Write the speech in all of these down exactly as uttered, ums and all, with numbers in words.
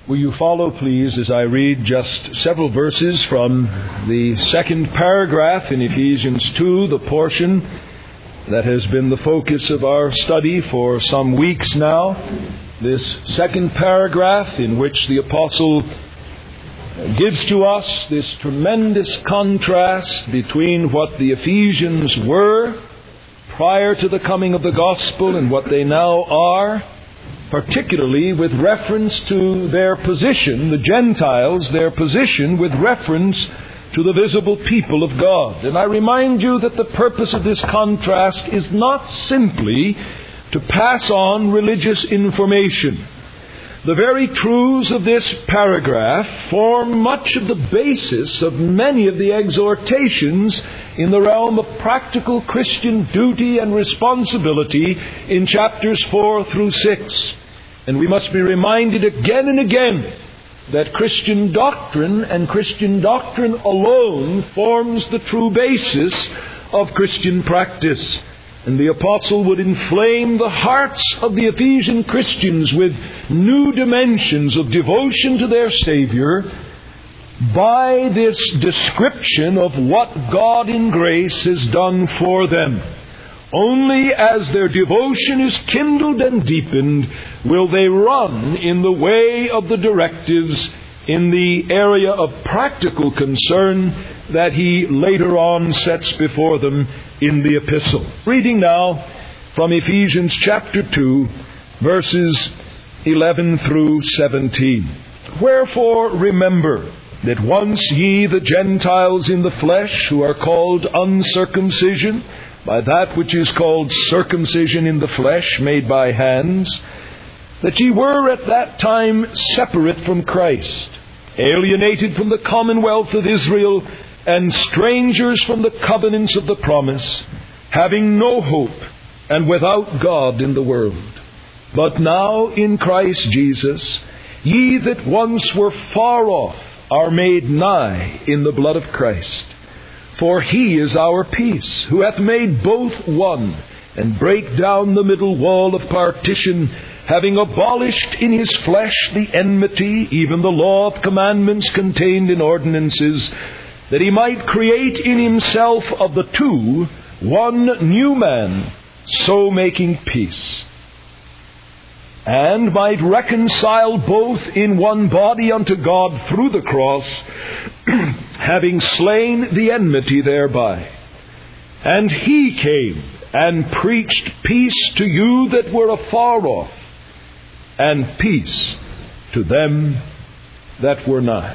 Will you follow, please, as I read just several verses from the second paragraph in Ephesians two, the portion that has been the focus of our study for some weeks now. This second paragraph in which the apostle gives to us this tremendous contrast between what the Ephesians were prior to the coming of the gospel and what they now are, particularly with reference to their position, the Gentiles, their position with reference to the visible people of God. And I remind you that the purpose of this contrast is not simply to pass on religious information. The very truths of this paragraph form much of the basis of many of the exhortations in the realm of practical Christian duty and responsibility in chapters four through six. And we must be reminded again and again that Christian doctrine and Christian doctrine alone forms the true basis of Christian practice. And the apostle would inflame the hearts of the Ephesian Christians with new dimensions of devotion to their Savior by this description of what God in grace has done for them. Only as their devotion is kindled and deepened will they run in the way of the directives in the area of practical concern that he later on sets before them in the epistle. Reading now from Ephesians chapter two, verses eleven through seventeen. Wherefore remember that once ye the Gentiles in the flesh, who are called uncircumcision, by that which is called circumcision in the flesh, made by hands, that ye were at that time separate from Christ, alienated from the commonwealth of Israel, and strangers from the covenants of the promise, having no hope, and without God in the world. But now in Christ Jesus, ye that once were far off are made nigh in the blood of Christ. For he is our peace, who hath made both one, and brake down the middle wall of partition, having abolished in his flesh the enmity, even the law of commandments contained in ordinances, that he might create in himself of the two one new man, so making peace, and might reconcile both in one body unto God through the cross, having slain the enmity thereby. And he came and preached peace to you that were afar off, and peace to them that were nigh.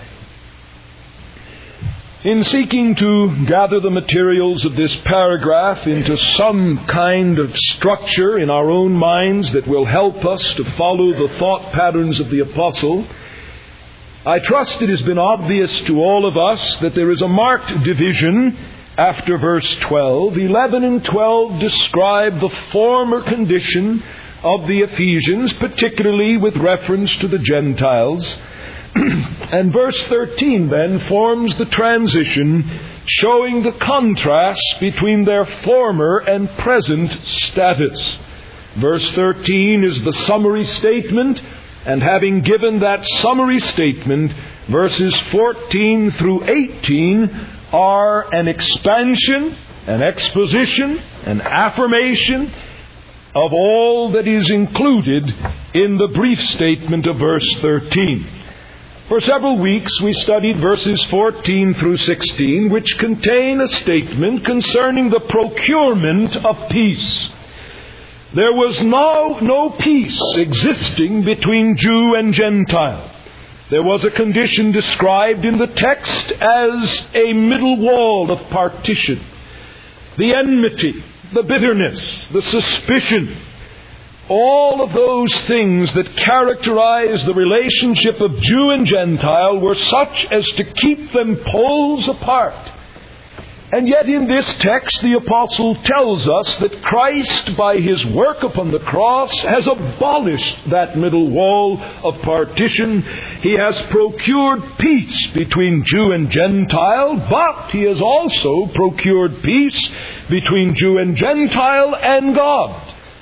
In seeking to gather the materials of this paragraph into some kind of structure in our own minds that will help us to follow the thought patterns of the apostle, I trust it has been obvious to all of us that there is a marked division after verse twelve. eleven and twelve describe the former condition of the Ephesians, particularly with reference to the Gentiles. And verse thirteen then forms the transition, showing the contrast between their former and present status. Verse thirteen is the summary statement, and having given that summary statement, verses fourteen through eighteen are an expansion, an exposition, an affirmation of all that is included in the brief statement of verse thirteen. For several weeks we studied verses fourteen through sixteen, which contain a statement concerning the procurement of peace. There was no, no peace existing between Jew and Gentile. There was a condition described in the text as a middle wall of partition. The enmity, the bitterness, the suspicion, all of those things that characterize the relationship of Jew and Gentile were such as to keep them poles apart. And yet in this text the apostle tells us that Christ, by his work upon the cross, has abolished that middle wall of partition. He has procured peace between Jew and Gentile, but he has also procured peace between Jew and Gentile and God.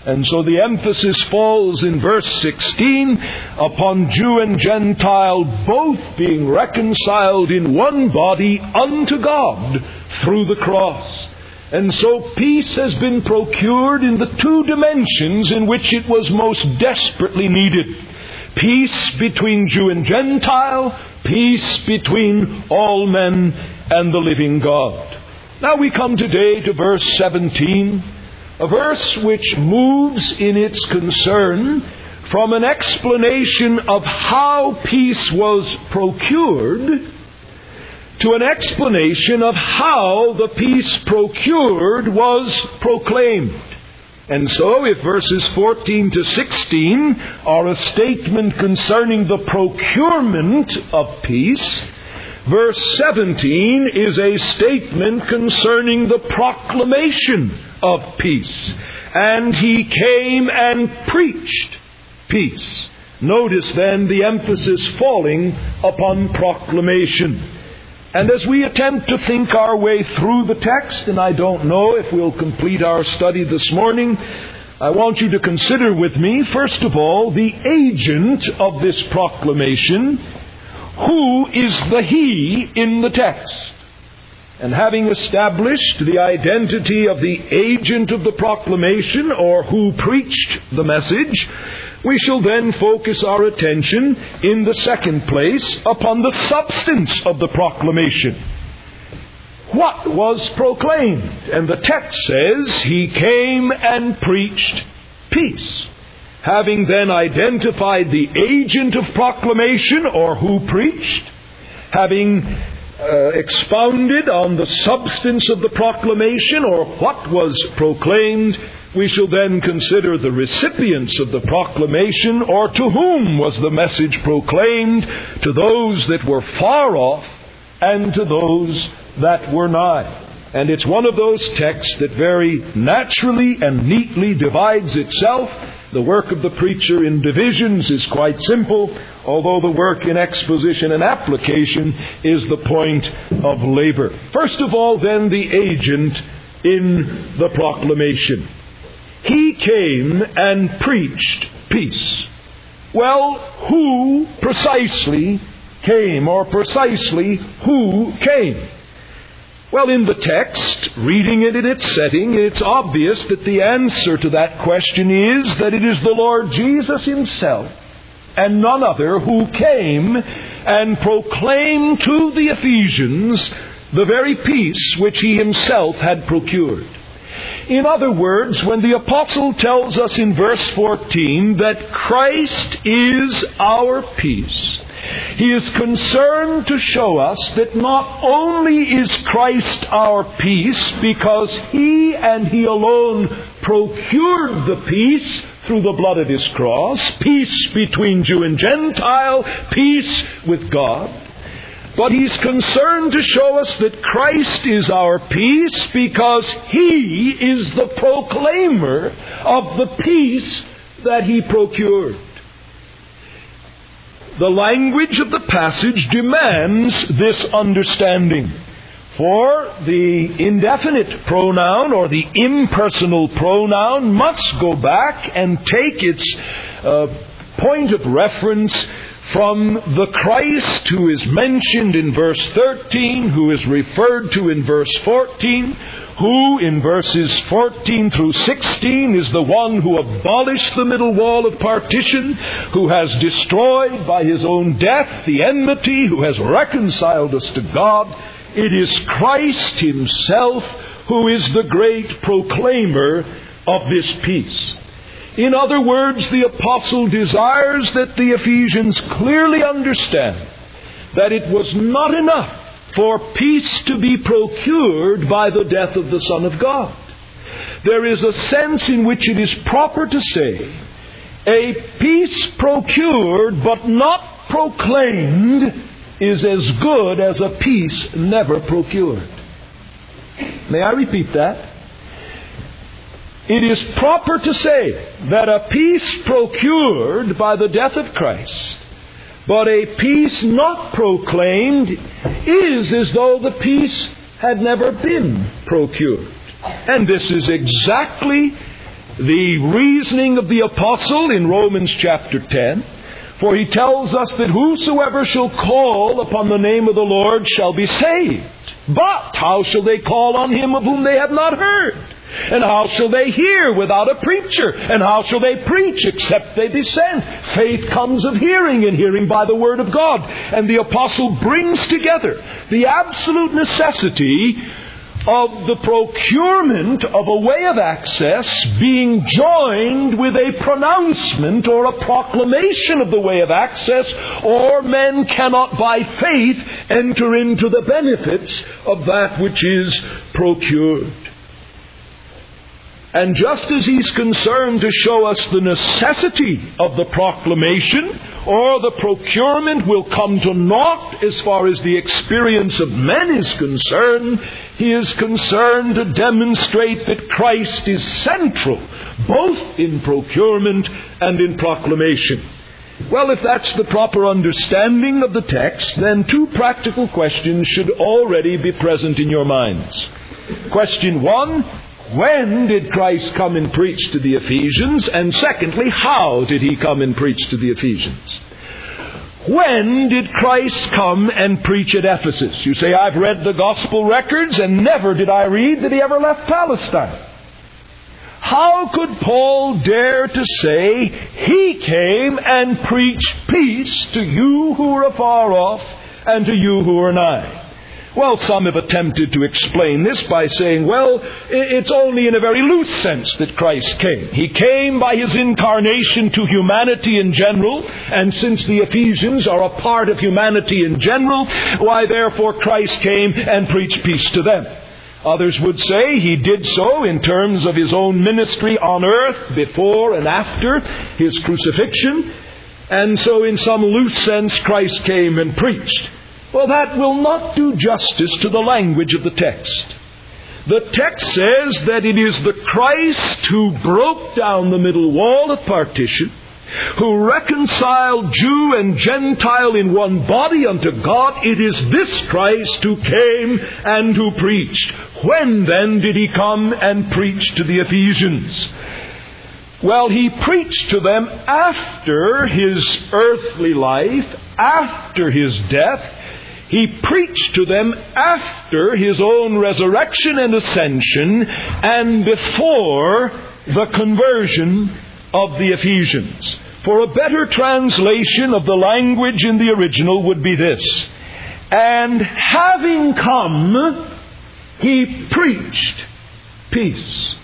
And so the emphasis falls in verse sixteen upon Jew and Gentile both being reconciled in one body unto God through the cross. And so peace has been procured in the two dimensions in which it was most desperately needed. Peace between Jew and Gentile, peace between all men and the living God. Now we come today to verse seventeen, a verse which moves in its concern from an explanation of how peace was procured to an explanation of how the peace procured was proclaimed. And so if verses fourteen to sixteen are a statement concerning the procurement of peace, verse seventeen is a statement concerning the proclamation of peace. And he came and preached peace. Notice then the emphasis falling upon proclamation. And as we attempt to think our way through the text, and I don't know if we'll complete our study this morning, I want you to consider with me, first of all, the agent of this proclamation. Who is the he in the text? And having established the identity of the agent of the proclamation, or who preached the message, we shall then focus our attention in the second place upon the substance of the proclamation. What was proclaimed? And the text says, he came and preached peace. Having then identified the agent of proclamation, or who preached, having uh, expounded on the substance of the proclamation, or what was proclaimed, we shall then consider the recipients of the proclamation, or to whom was the message proclaimed, to those that were far off and to those that were nigh. And it's one of those texts that very naturally and neatly divides itself. The work of the preacher in divisions is quite simple, although the work in exposition and application is the point of labor. First of all, then, the agent in the proclamation. He came and preached peace. Well, who precisely came, or precisely who came? Well, in the text, reading it in its setting, it's obvious that the answer to that question is that it is the Lord Jesus himself, and none other, who came and proclaimed to the Ephesians the very peace which he himself had procured. In other words, when the apostle tells us in verse fourteen that Christ is our peace, he is concerned to show us that not only is Christ our peace because he and he alone procured the peace through the blood of his cross, peace between Jew and Gentile, peace with God, but he's concerned to show us that Christ is our peace because he is the proclaimer of the peace that he procured. The language of the passage demands this understanding. For the indefinite pronoun, or the impersonal pronoun, must go back and take its uh, point of reference from the Christ who is mentioned in verse thirteen, who is referred to in verse fourteen, who in verses fourteen through sixteen is the one who abolished the middle wall of partition, who has destroyed by his own death the enmity, who has reconciled us to God. It is Christ himself who is the great proclaimer of this peace. In other words, the apostle desires that the Ephesians clearly understand that it was not enough for peace to be procured by the death of the Son of God. There is a sense in which it is proper to say, a peace procured but not proclaimed is as good as a peace never procured. May I repeat that? It is proper to say that a peace procured by the death of Christ, but a peace not proclaimed, is as though the peace had never been procured. And this is exactly the reasoning of the apostle in Romans chapter ten. For he tells us that whosoever shall call upon the name of the Lord shall be saved. But how shall they call on him of whom they have not heard? And how shall they hear without a preacher? And how shall they preach except they be sent? Faith comes of hearing, and hearing by the word of God. And the apostle brings together the absolute necessity of the procurement of a way of access being joined with a pronouncement or a proclamation of the way of access, or men cannot by faith enter into the benefits of that which is procured. And just as he's concerned to show us the necessity of the proclamation, or the procurement will come to naught as far as the experience of men is concerned, he is concerned to demonstrate that Christ is central, both in procurement and in proclamation. Well, if that's the proper understanding of the text, then two practical questions should already be present in your minds. Question one, when did Christ come and preach to the Ephesians? And secondly, how did he come and preach to the Ephesians? When did Christ come and preach at Ephesus? You say, I've read the gospel records and never did I read that he ever left Palestine. How could Paul dare to say he came and preached peace to you who are afar off and to you who are nigh? Well, some have attempted to explain this by saying, well, it's only in a very loose sense that Christ came. He came by his incarnation to humanity in general, and since the Ephesians are a part of humanity in general, why therefore Christ came and preached peace to them. Others would say he did so in terms of his own ministry on earth before and after his crucifixion, and so in some loose sense Christ came and preached. Well, that will not do justice to the language of the text. The text says that it is the Christ who broke down the middle wall of partition, who reconciled Jew and Gentile in one body unto God. It is this Christ who came and who preached. When then did he come and preach to the Ephesians? Well, he preached to them after his earthly life, after his death. He preached to them after his own resurrection and ascension and before the conversion of the Ephesians. For a better translation of the language in the original would be this: and having come, he preached peace.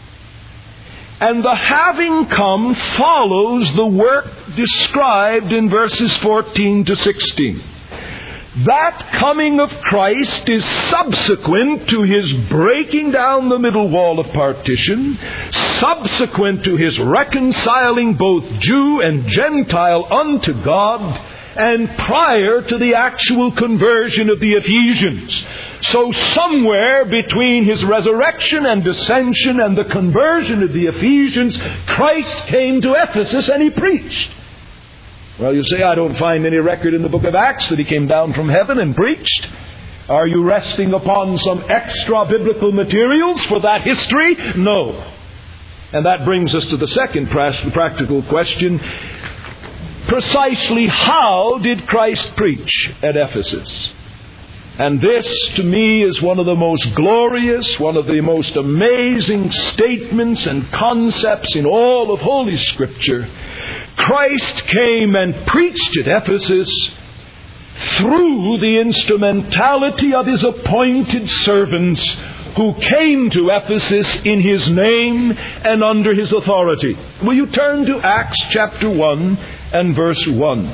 And the having come follows the work described in verses fourteen to sixteen. That coming of Christ is subsequent to his breaking down the middle wall of partition, subsequent to his reconciling both Jew and Gentile unto God, and prior to the actual conversion of the Ephesians. So somewhere between his resurrection and ascension and the conversion of the Ephesians, Christ came to Ephesus and he preached. Well, you say, I don't find any record in the book of Acts that he came down from heaven and preached. Are you resting upon some extra biblical materials for that history? No. And that brings us to the second practical question. Precisely how did Christ preach at Ephesus? And this, to me, is one of the most glorious, one of the most amazing statements and concepts in all of Holy Scripture. Christ came and preached at Ephesus through the instrumentality of his appointed servants who came to Ephesus in his name and under his authority. Will you turn to Acts chapter one and verse one?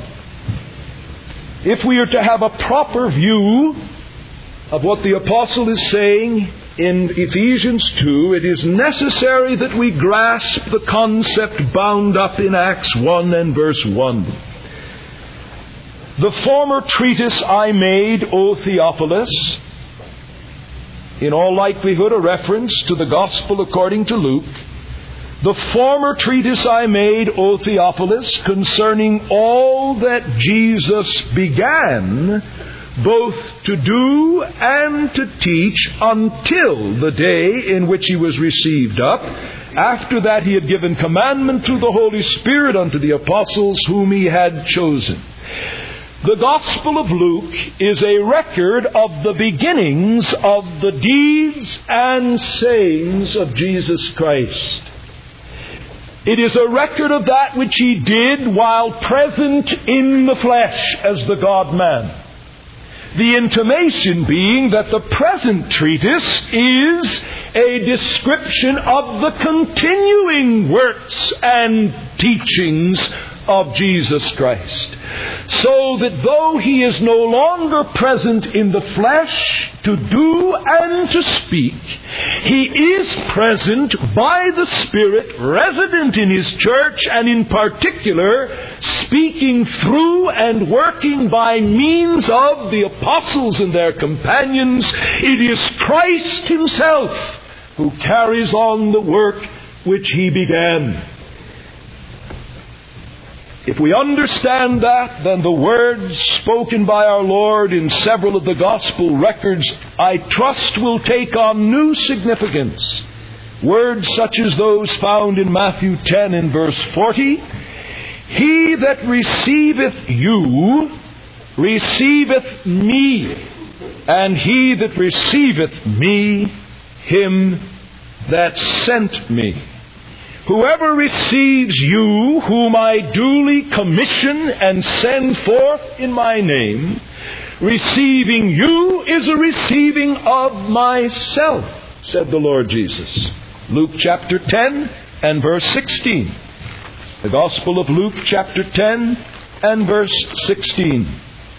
If we are to have a proper view of what the apostle is saying in Ephesians two, it is necessary that we grasp the concept bound up in Acts one and verse one. The former treatise I made, O Theophilus, in all likelihood a reference to the Gospel according to Luke. The former treatise I made, O Theophilus, concerning all that Jesus began both to do and to teach until the day in which he was received up, After that he had given commandment through the Holy Spirit unto the apostles whom he had chosen. The Gospel of Luke is a record of the beginnings of the deeds and sayings of Jesus Christ. It is a record of that which he did while present in the flesh as the God-man. The intimation being that the present treatise is a description of the continuing works and teachings of Jesus Christ. So that though he is no longer present in the flesh to do and to speak, he is present by the Spirit, resident in his church, and in particular speaking through and working by means of the apostles and their companions. It is Christ himself who carries on the work which he began. If we understand that, then the words spoken by our Lord in several of the Gospel records, I trust, will take on new significance. Words such as those found in Matthew ten and verse forty, He that receiveth you, receiveth me, and he that receiveth me, him that sent me. Whoever receives you, whom I duly commission and send forth in my name, receiving you is a receiving of myself, said the Lord Jesus. Luke chapter ten and verse sixteen. The Gospel of Luke chapter ten and verse sixteen.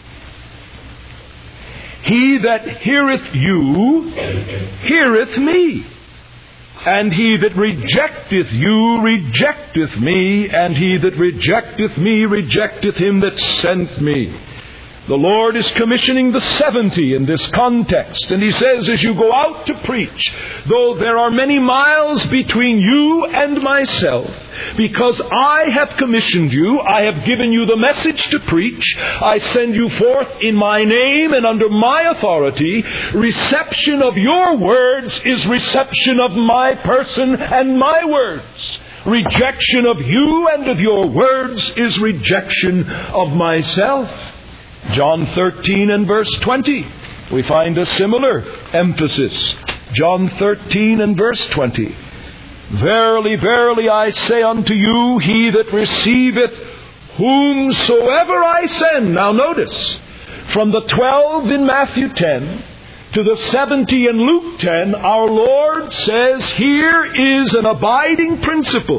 He that heareth you, heareth me. And he that rejecteth you, rejecteth me, and he that rejecteth me, rejecteth him that sent me. The Lord is commissioning the seventy in this context. And he says, as you go out to preach, though there are many miles between you and myself, because I have commissioned you, I have given you the message to preach, I send you forth in my name and under my authority. Reception of your words is reception of my person and my words. Rejection of you and of your words is rejection of myself. John thirteen and verse twenty, we find a similar emphasis. John thirteen and verse twenty. Verily, verily, I say unto you, he that receiveth whomsoever I send. Now notice, from the twelve in Matthew ten to the seventy in Luke ten, our Lord says here is an abiding principle.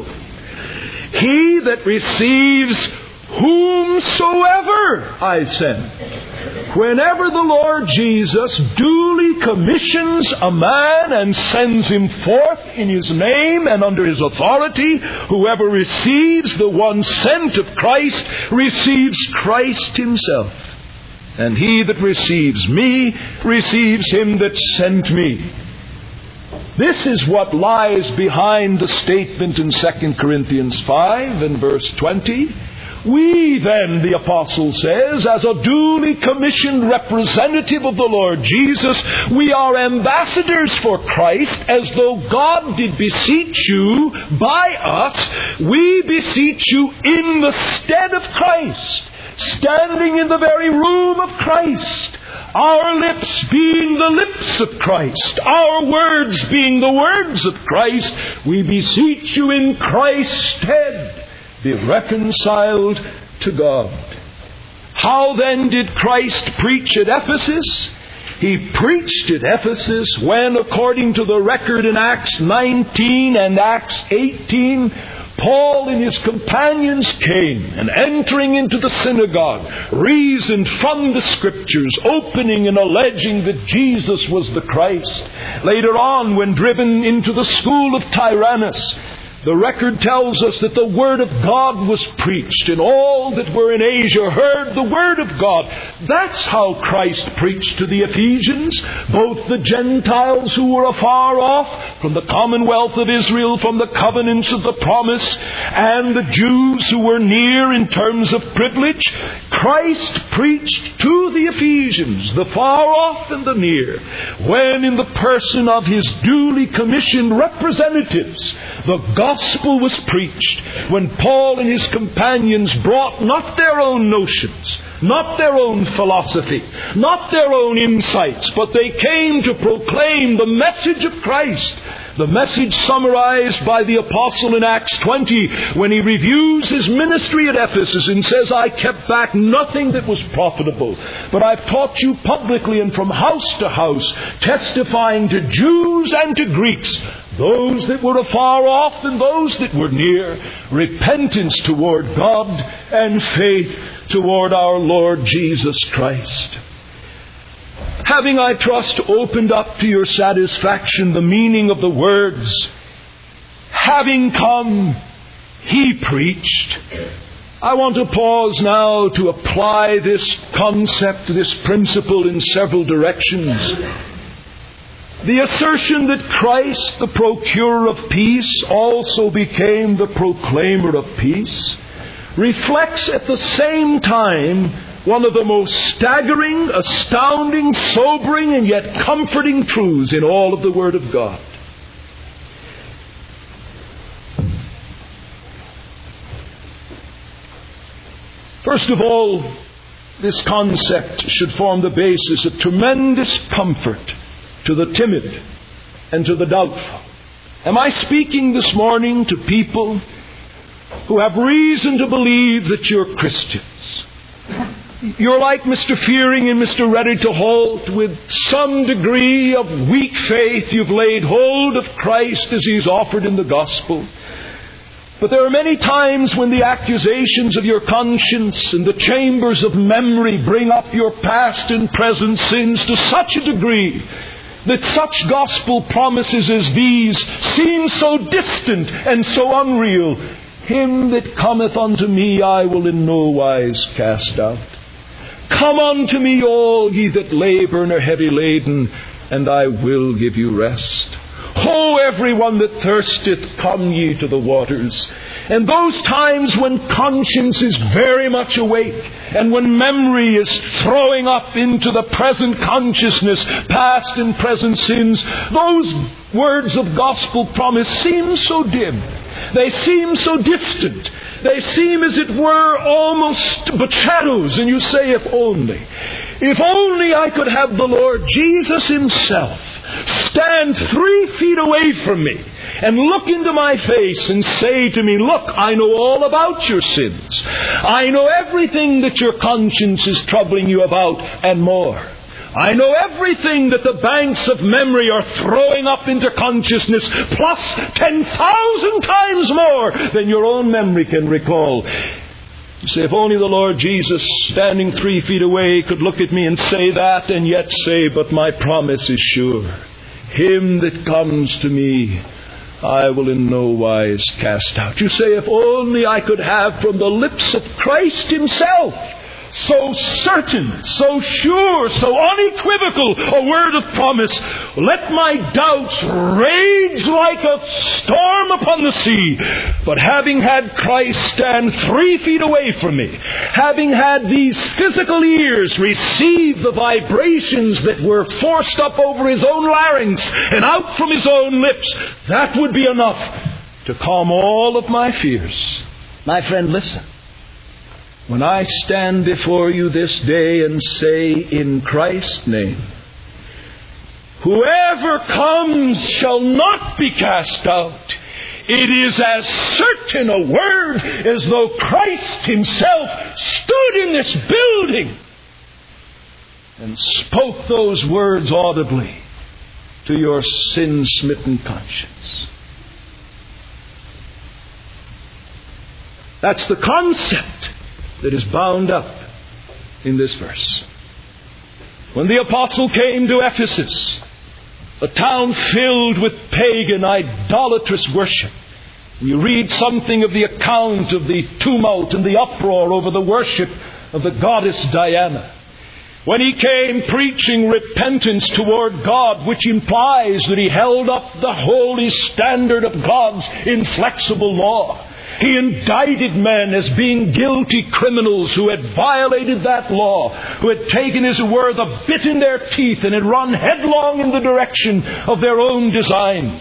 He that receives whomsoever I send. Whenever the Lord Jesus duly commissions a man and sends him forth in his name and under his authority, whoever receives the one sent of Christ receives Christ himself. And he that receives me receives him that sent me. This is what lies behind the statement in Second Corinthians five and verse twenty. We then, the apostle says, as a duly commissioned representative of the Lord Jesus, we are ambassadors for Christ, as though God did beseech you by us. We beseech you in the stead of Christ, standing in the very room of Christ, our lips being the lips of Christ, our words being the words of Christ. We beseech you in Christ's stead, be reconciled to God. How then did Christ preach at Ephesus? He preached at Ephesus when, according to the record in Acts nineteen and Acts eighteen, Paul and his companions came and, entering into the synagogue, reasoned from the Scriptures, opening and alleging that Jesus was the Christ. Later on, when driven into the school of Tyrannus, The record tells us that the Word of God was preached, and all that were in Asia heard the Word of God. That's how Christ preached to the Ephesians, both the Gentiles who were afar off, from the commonwealth of Israel, from the covenants of the promise, and the Jews who were near in terms of privilege. Christ preached to the Ephesians, the far off and the near, when in the person of His duly commissioned representatives, the gospel was preached, when Paul and his companions brought not their own notions, not their own philosophy, not their own insights, but they came to proclaim the message of Christ. The message summarized by the apostle in Acts twenty, when he reviews his ministry at Ephesus and says, I kept back nothing that was profitable, but I've taught you publicly and from house to house, testifying to Jews and to Greeks, those that were afar off and those that were near, repentance toward God and faith toward our Lord Jesus Christ. Having, I trust, opened up to your satisfaction the meaning of the words, having come, He preached, I want to pause now to apply this concept, this principle in several directions. The assertion that Christ, the procurer of peace, also became the proclaimer of peace, reflects at the same time one of the most staggering, astounding, sobering, and yet comforting truths in all of the Word of God. First of all, this concept should form the basis of tremendous comfort to the timid and to the doubtful. Am I speaking this morning to people who have reason to believe that you're Christians? You're like Mister Fearing and Mister Ready to Halt. With some degree of weak faith, you've laid hold of Christ as He's offered in the gospel. But there are many times when the accusations of your conscience and the chambers of memory bring up your past and present sins to such a degree that such gospel promises as these seem so distant and so unreal. Him that cometh unto me I will in no wise cast out. Come unto me all ye that labour and are heavy laden, and I will give you rest. Ho, everyone that thirsteth, come ye to the waters. And those times when conscience is very much awake, and when memory is throwing up into the present consciousness past and present sins, those words of gospel promise seem so dim. They seem so distant. They seem as it were almost but shadows. And you say, if only, if only I could have the Lord Jesus Himself stand three feet away from me and look into my face and say to me, look, I know all about your sins. I know everything that your conscience is troubling you about and more. I know everything that the banks of memory are throwing up into consciousness, plus ten thousand times more than your own memory can recall. You say, if only the Lord Jesus, standing three feet away, could look at me and say that, and yet say, but my promise is sure. Him that comes to me, I will in no wise cast out. You say, if only I could have from the lips of Christ Himself so certain, so sure, so unequivocal a word of promise, let my doubts rage like a storm upon the sea. But having had Christ stand three feet away from me, having had these physical ears receive the vibrations that were forced up over His own larynx and out from His own lips, that would be enough to calm all of my fears. My friend, listen. When I stand before you this day and say, in Christ's name, whoever comes shall not be cast out, it is as certain a word as though Christ Himself stood in this building and spoke those words audibly to your sin-smitten conscience. That's the concept that is bound up in this verse. When the apostle came to Ephesus, a town filled with pagan, idolatrous worship, We read something of the account of the tumult and the uproar over the worship of the goddess Diana, when he came preaching repentance toward God, which implies that he held up the holy standard of God's inflexible law. He indicted men as being guilty criminals who had violated that law, who had taken, as it were, the bit in their teeth and had run headlong in the direction of their own designs.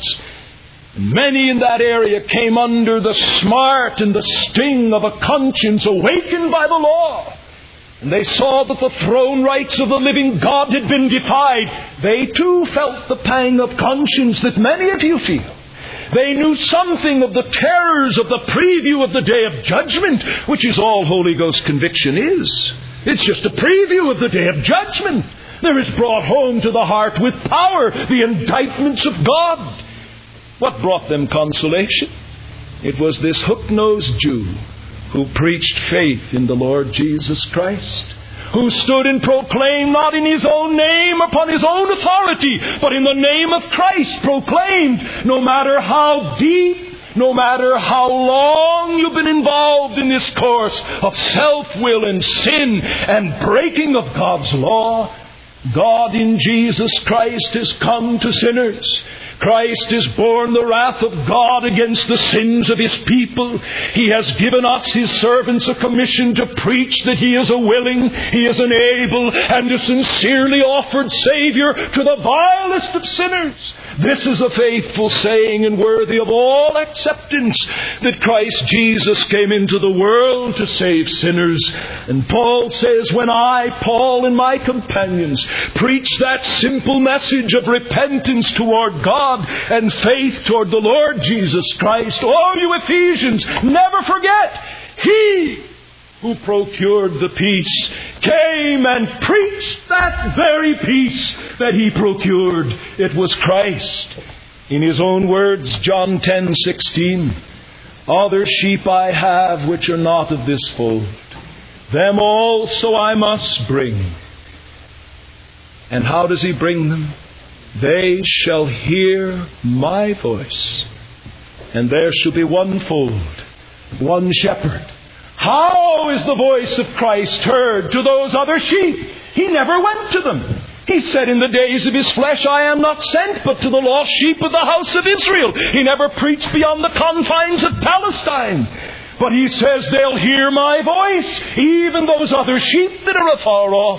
Many in that area came under the smart and the sting of a conscience awakened by the law. And they saw that the throne rights of the living God had been defied. They too felt the pang of conscience that many of you feel. They knew something of the terrors of the preview of the day of judgment, which is all Holy Ghost conviction is. It's just a preview of the day of judgment. There is brought home to the heart with power the indictments of God. What brought them consolation? It was this hook-nosed Jew who preached faith in the Lord Jesus Christ, who stood and proclaimed not in his own name upon his own authority, but in the name of Christ proclaimed, no matter how deep, no matter how long you've been involved in this course of self-will and sin and breaking of God's law, God in Jesus Christ has come to sinners. Christ has borne the wrath of God against the sins of His people. He has given us, His servants, a commission to preach that He is a willing, He is an able, and a sincerely offered Savior to the vilest of sinners. This is a faithful saying and worthy of all acceptance, that Christ Jesus came into the world to save sinners. And Paul says, when I, Paul, and my companions preach that simple message of repentance toward God and faith toward the Lord Jesus Christ, oh, you Ephesians, never forget, He who procured the peace came and preached that very peace that He procured. It was Christ. In His own words, John ten sixteen, other sheep I have which are not of this fold, them also I must bring. And how does He bring them? They shall hear my voice, and there shall be one fold, one shepherd. How is the voice of Christ heard to those other sheep? He never went to them. He said in the days of His flesh, I am not sent but to the lost sheep of the house of Israel. He never preached beyond the confines of Palestine. But He says they'll hear my voice, even those other sheep that are afar off.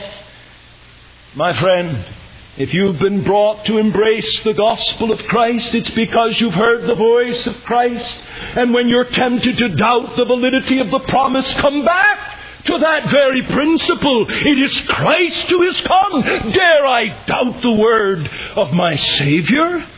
My friend, if you've been brought to embrace the gospel of Christ, it's because you've heard the voice of Christ. And when you're tempted to doubt the validity of the promise, come back to that very principle. It is Christ who is come. Dare I doubt the word of my Savior?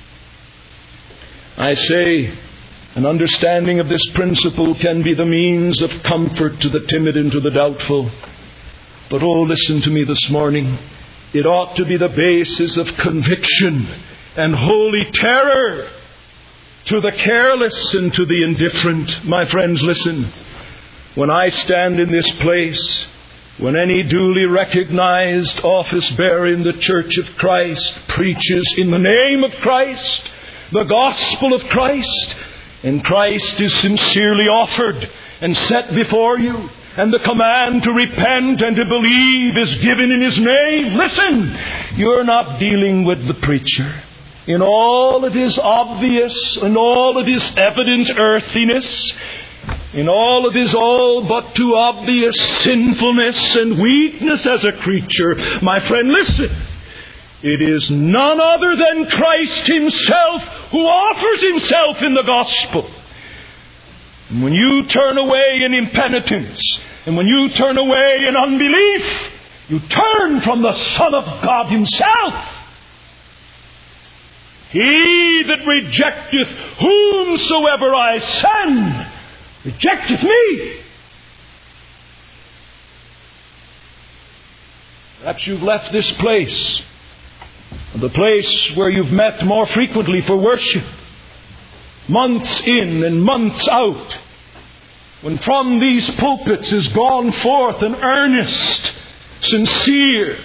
I say, an understanding of this principle can be the means of comfort to the timid and to the doubtful. But oh, listen to me this morning. It ought to be the basis of conviction and holy terror to the careless and to the indifferent. My friends, listen. When I stand in this place, when any duly recognized office bearer in the Church of Christ preaches in the name of Christ, the gospel of Christ, and Christ is sincerely offered and set before you, and the command to repent and to believe is given in His name. Listen, you're not dealing with the preacher in all of his obvious and all of his evident earthiness, in all of his all but too obvious sinfulness and weakness as a creature. My friend, listen. It is none other than Christ Himself who offers Himself in the gospel. And when you turn away in impenitence, and when you turn away in unbelief, you turn from the Son of God Himself. He that rejecteth whomsoever I send, rejecteth me. Perhaps you've left this place, the place where you've met more frequently for worship, months in and months out, when from these pulpits has gone forth an earnest, sincere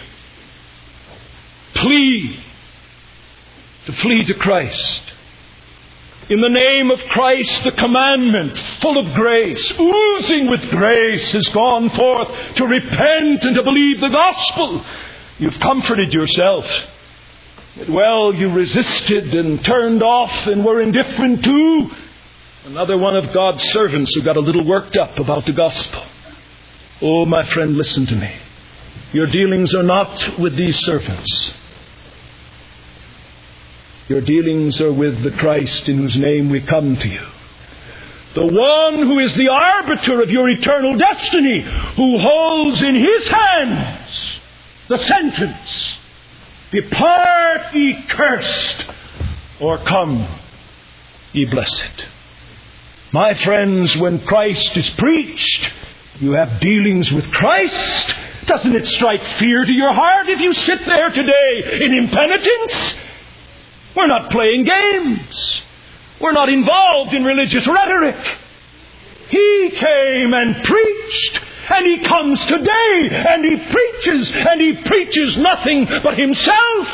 plea to flee to Christ. In the name of Christ, the commandment, full of grace, oozing with grace, has gone forth to repent and to believe the gospel. You've comforted yourself. Well, you resisted and turned off and were indifferent to another one of God's servants who got a little worked up about the gospel. Oh, my friend, listen to me. Your dealings are not with these servants. Your dealings are with the Christ in whose name we come to you. The one who is the arbiter of your eternal destiny, who holds in his hands the sentence, depart ye cursed, or come ye blessed. My friends, when Christ is preached, you have dealings with Christ. Doesn't it strike fear to your heart if you sit there today in impenitence? We're not playing games. We're not involved in religious rhetoric. He came and preached, and He comes today, and He preaches, and He preaches nothing but Himself.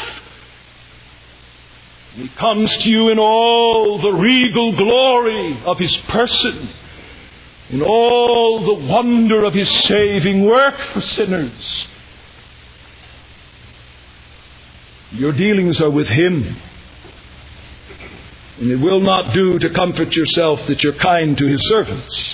He comes to you in all the regal glory of His person, in all the wonder of His saving work for sinners. Your dealings are with Him. And it will not do to comfort yourself that you're kind to His servants.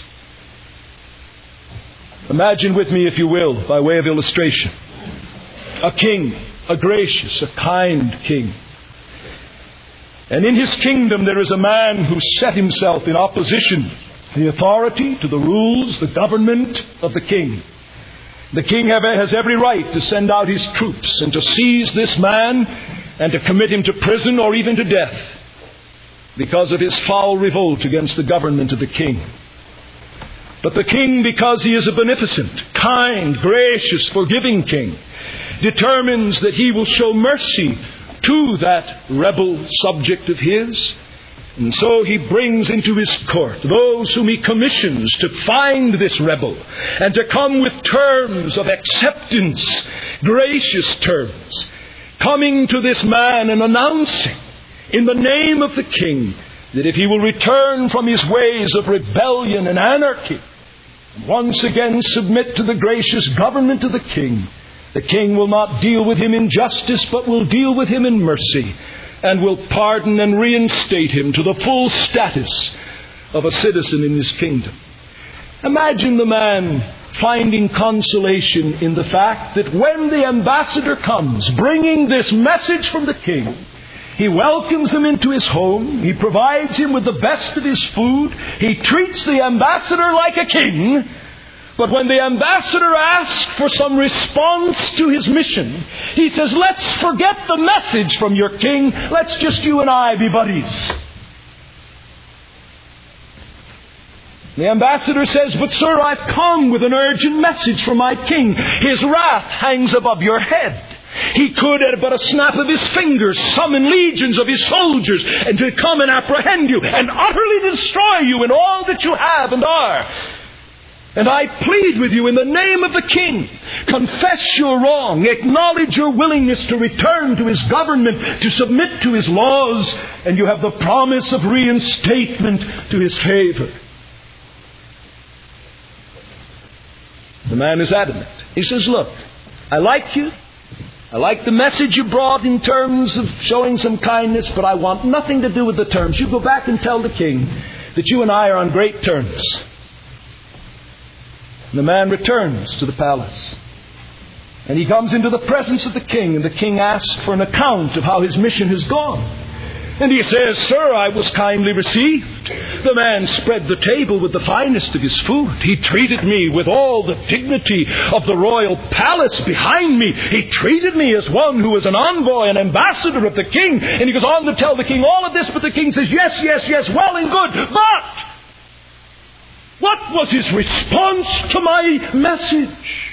Imagine with me, if you will, by way of illustration, a king, a gracious, a kind king. And in his kingdom there is a man who set himself in opposition to the authority, to the rules, the government of the king. The king has every right to send out his troops and to seize this man and to commit him to prison or even to death, because of his foul revolt against the government of the king. But the king, because he is a beneficent, kind, gracious, forgiving king, determines that he will show mercy to that rebel subject of his. And so he brings into his court those whom he commissions to find this rebel and to come with terms of acceptance, gracious terms, coming to this man and announcing in the name of the king that if he will return from his ways of rebellion and anarchy and once again submit to the gracious government of the king, the king will not deal with him in justice, but will deal with him in mercy, and will pardon and reinstate him to the full status of a citizen in his kingdom. Imagine the man finding consolation in the fact that when the ambassador comes bringing this message from the king, he welcomes him into his home. He provides him with the best of his food. He treats the ambassador like a king. But when the ambassador asks for some response to his mission, he says, let's forget the message from your king. Let's just you and I be buddies. The ambassador says, but sir, I've come with an urgent message from my king. His wrath hangs above your head. He could, at but a snap of his fingers, summon legions of his soldiers and to come and apprehend you and utterly destroy you in all that you have and are. And I plead with you in the name of the king, confess your wrong, acknowledge your willingness to return to his government, to submit to his laws, and you have the promise of reinstatement to his favor. The man is adamant. He says, look, I like you. I like the message you brought in terms of showing some kindness, but I want nothing to do with the terms. You go back and tell the king that you and I are on great terms. And the man returns to the palace. And he comes into the presence of the king, and the king asks for an account of how his mission has gone. And he says, sir, I was kindly received. The man spread the table with the finest of his food. He treated me with all the dignity of the royal palace behind me. He treated me as one who was an envoy, an ambassador of the king. And he goes on to tell the king all of this, but the king says, yes, yes, yes, well and good. But what was his response to my message?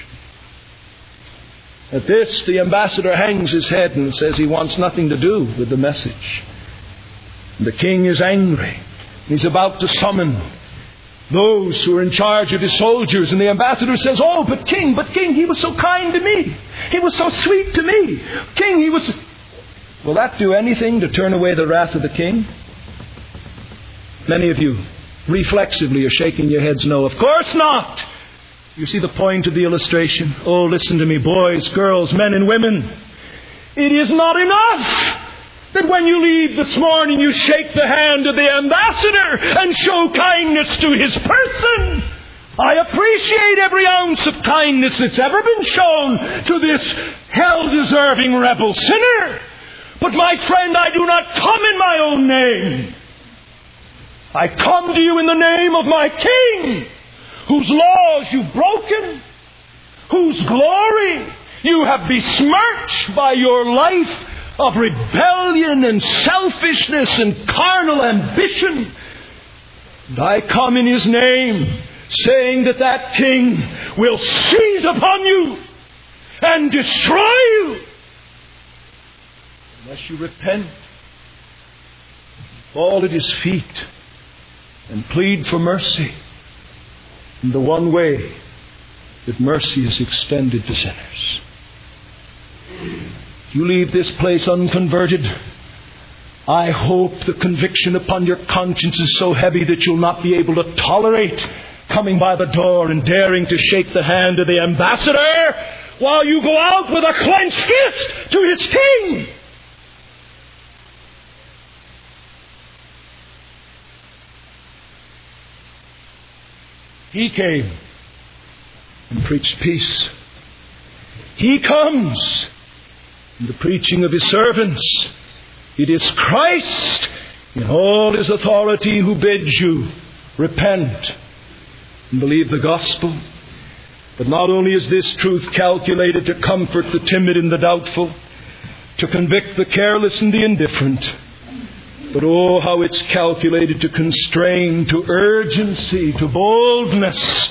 At this, the ambassador hangs his head and says he wants nothing to do with the message. The king is angry. He's about to summon those who are in charge of his soldiers. And the ambassador says, oh, but king, but king, he was so kind to me. He was so sweet to me. King, he was... Will that do anything to turn away the wrath of the king? Many of you reflexively are shaking your heads no. Of course not. You see the point of the illustration? Oh, listen to me, boys, girls, men and women. It is not enough that when you leave this morning you shake the hand of the ambassador and show kindness to his person. I appreciate every ounce of kindness that's ever been shown to this hell-deserving rebel sinner. But my friend, I do not come in my own name. I come to you in the name of my King, whose laws you've broken, whose glory you have besmirched by your life of rebellion and selfishness and carnal ambition. And I come in his name, saying that that King will seize upon you and destroy you unless you repent, fall at his feet, and plead for mercy in the one way that mercy is extended to sinners. If you leave this place unconverted, I hope the conviction upon your conscience is so heavy that you'll not be able to tolerate coming by the door and daring to shake the hand of the ambassador while you go out with a clenched fist to his King. He came and preached peace. He comes in the preaching of his servants. It is Christ in all his authority who bids you repent and believe the gospel. But not only is this truth calculated to comfort the timid and the doubtful, to convict the careless and the indifferent, but oh, how it's calculated to constrain to urgency, to boldness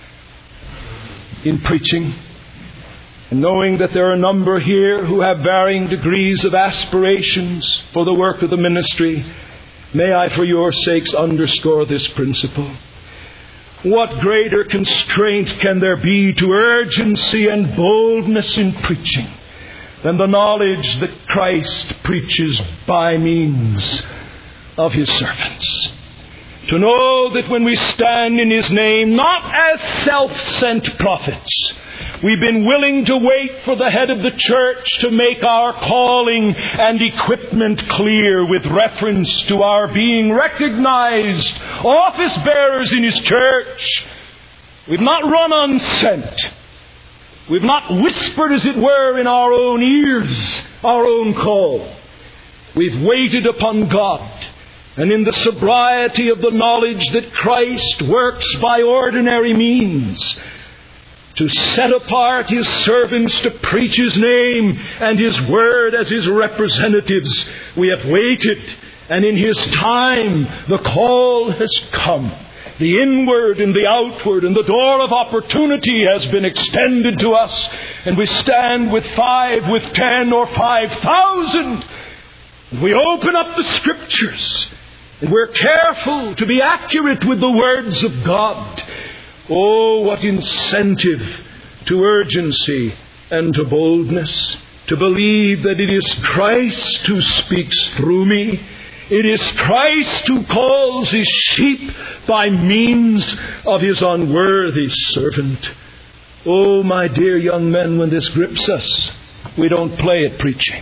in preaching. And knowing that there are a number here who have varying degrees of aspirations for the work of the ministry, may I for your sakes underscore this principle. What greater constraint can there be to urgency and boldness in preaching than the knowledge that Christ preaches by means of his servants? To know that when we stand in his name, not as self-sent prophets, we've been willing to wait for the head of the church to make our calling and equipment clear with reference to our being recognized office bearers in his church. We've not run unsent. We've not whispered, as it were, in our own ears, our own call. We've waited upon God, and in the sobriety of the knowledge that Christ works by ordinary means to set apart his servants to preach his name and his word as his representatives, we have waited, and in his time the call has come. The inward and the outward, and the door of opportunity has been extended to us, and we stand with five, with ten, or five thousand. We open up the Scriptures, and we're careful to be accurate with the words of God. Oh, what incentive to urgency and to boldness, to believe that it is Christ who speaks through me. It is Christ who calls his sheep by means of his unworthy servant. Oh, my dear young men, when this grips us, we don't play at preaching.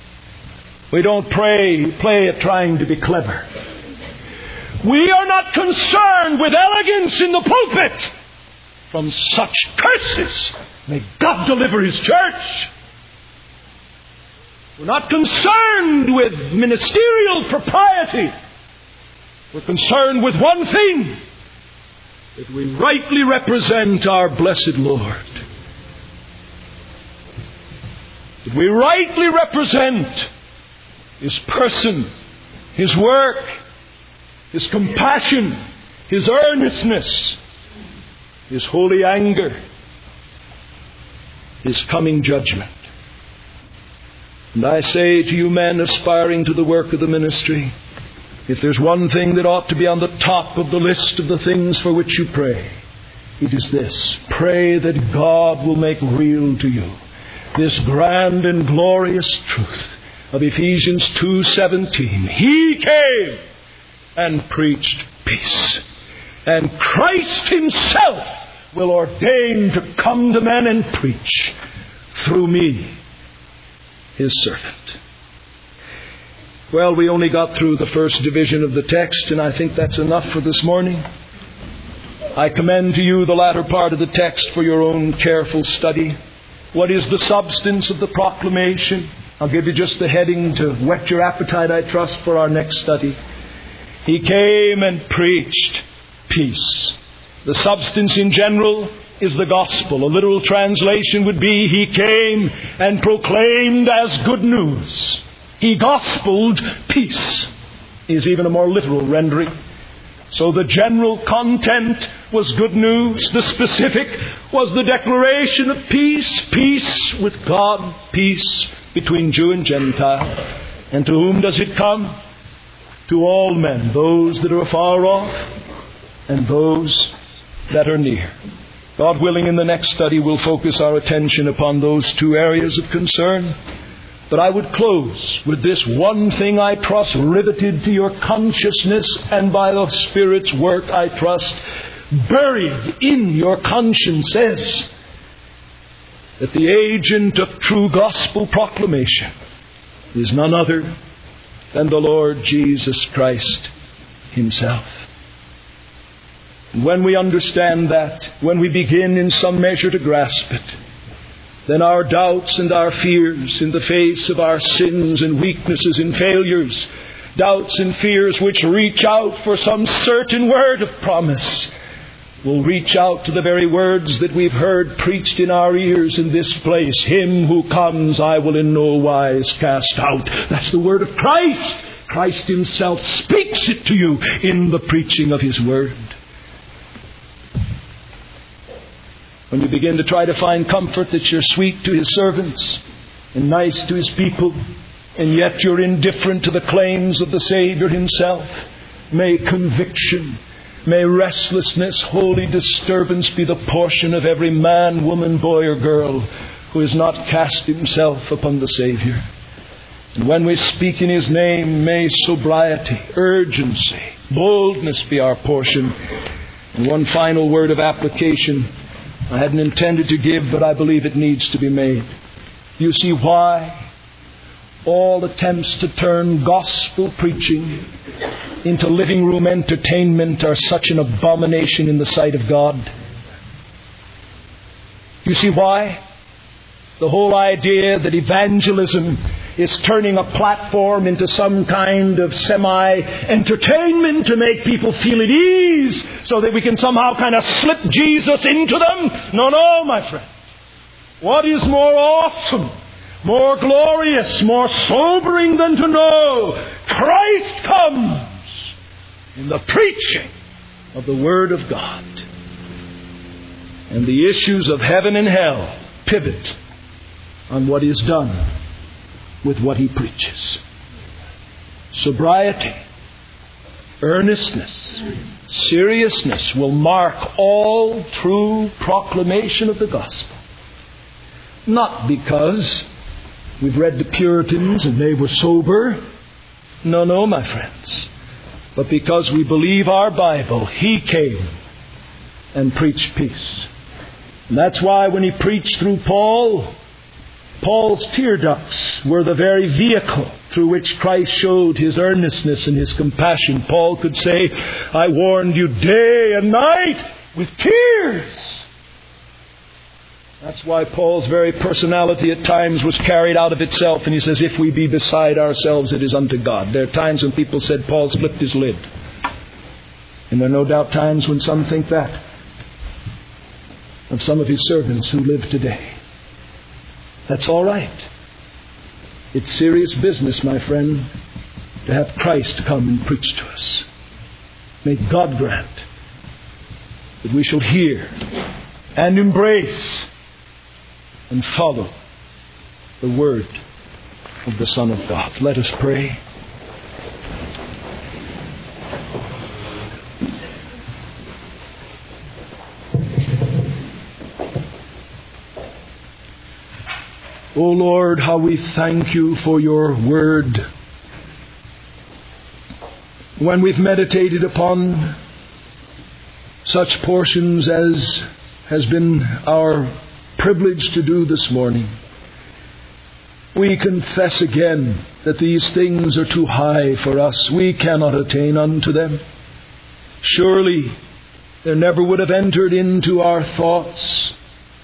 We don't pray, play at trying to be clever. We are not concerned with elegance in the pulpit. From such curses, may God deliver his church. We're not concerned with ministerial propriety. We're concerned with one thing, that we rightly represent our blessed Lord. That we rightly represent his person, his work, his compassion, his earnestness, his holy anger, his coming judgment. And I say to you men aspiring to the work of the ministry, if there's one thing that ought to be on the top of the list of the things for which you pray, it is this. Pray that God will make real to you this grand and glorious truth of Ephesians two seventeen. He came and preached peace. And Christ himself will ordain to come to men and preach through me, his servant. Well, we only got through the first division of the text, and I think that's enough for this morning. I commend to you the latter part of the text for your own careful study. What is the substance of the proclamation? I'll give you just the heading to whet your appetite, I trust, for our next study. He came and preached peace. The substance in general is the gospel. A literal translation would be, He came and proclaimed as good news. He gospeled peace, is even a more literal rendering. So the general content was good news. The specific was the declaration of peace. Peace with God. Peace between Jew and Gentile. And to whom does it come? To all men. Those that are far off and those that are near. God willing, in the next study we'll focus our attention upon those two areas of concern. But I would close with this one thing, I trust, riveted to your consciousness and by the Spirit's work, I trust, buried in your consciences, that the agent of true gospel proclamation is none other than the Lord Jesus Christ himself. And when we understand that, when we begin in some measure to grasp it, then our doubts and our fears in the face of our sins and weaknesses and failures, doubts and fears which reach out for some certain word of promise, will reach out to the very words that we've heard preached in our ears in this place. Him who comes I will in no wise cast out. That's the word of Christ. Christ himself speaks it to you in the preaching of his word. When you begin to try to find comfort that you're sweet to his servants and nice to his people, and yet you're indifferent to the claims of the Savior himself, may conviction, may restlessness, holy disturbance be the portion of every man, woman, boy or girl who has not cast himself upon the Savior. And when we speak in his name, may sobriety, urgency, boldness be our portion. And one final word of application I hadn't intended to give, but I believe it needs to be made. You see why all attempts to turn gospel preaching into living room entertainment are such an abomination in the sight of God? You see why? The whole idea that evangelism is turning a platform into some kind of semi-entertainment to make people feel at ease so that we can somehow kind of slip Jesus into them. No, no, my friend. What is more awesome, more glorious, more sobering than to know Christ comes in the preaching of the Word of God. And the issues of heaven and hell pivot on what is done with what he preaches. Sobriety, earnestness, seriousness will mark all true proclamation of the gospel. Not because we've read the Puritans and they were sober. No, no, my friends. But because we believe our Bible, he came and preached peace. And that's why when he preached through Paul, Paul's tear ducts were the very vehicle through which Christ showed his earnestness and his compassion. Paul could say, I warned you day and night with tears. That's why Paul's very personality at times was carried out of itself. And he says, if we be beside ourselves, it is unto God. There are times when people said Paul's flipped his lid. And there are no doubt times when some think that of some of his servants who live today. That's all right. It's serious business, my friend, to have Christ come and preach to us. May God grant that we shall hear and embrace and follow the word of the Son of God. Let us pray. O Lord, how we thank you for your word. when we've meditated upon such portions as has been our privilege to do this morning, we confess again that these things are too high for us. We cannot attain unto them. Surely there never would have entered into our thoughts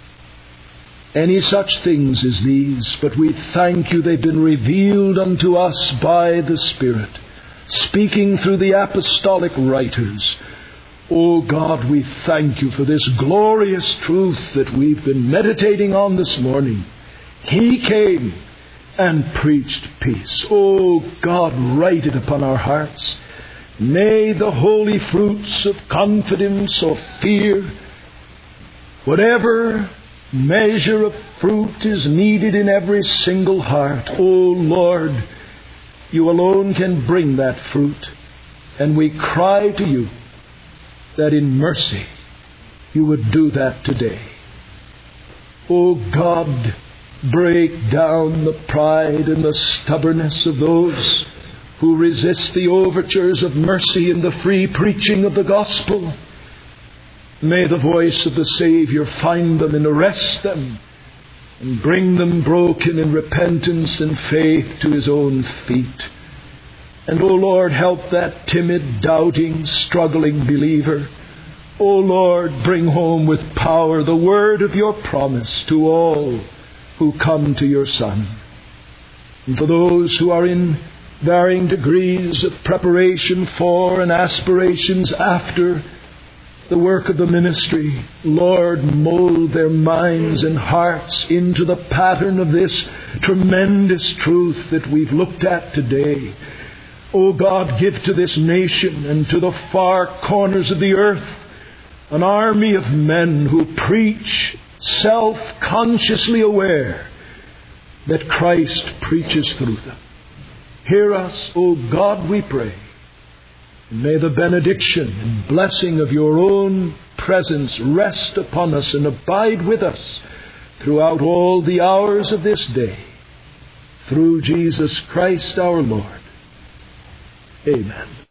any such things as these, but we thank you they've been revealed unto us by the Spirit, speaking through the apostolic writers. O God, we thank you for this glorious truth that we've been meditating on this morning. He came and preached peace. O God, write it upon our hearts. May the holy fruits of confidence or fear, whatever measure of fruit is needed in every single heart, O Lord, you alone can bring that fruit. And we cry to you that in mercy you would do that today. O God, break down the pride and the stubbornness of those who resist the overtures of mercy and the free preaching of the gospel. May the voice of the Savior find them and arrest them and bring them broken in repentance and faith to His own feet. And, O Lord, help that timid, doubting, struggling believer. O Lord, bring home with power the word of your promise to all who come to your Son. And for those who are in varying degrees of preparation for and aspirations after the work of the ministry, Lord, mold their minds and hearts into the pattern of this tremendous truth that we've looked at today. O God, give to this nation and to the far corners of the earth an army of men who preach self-consciously aware that Christ preaches through them. Hear us, O God, we pray. And may the benediction and blessing of your own presence rest upon us and abide with us throughout all the hours of this day. Through Jesus Christ our Lord. Amen.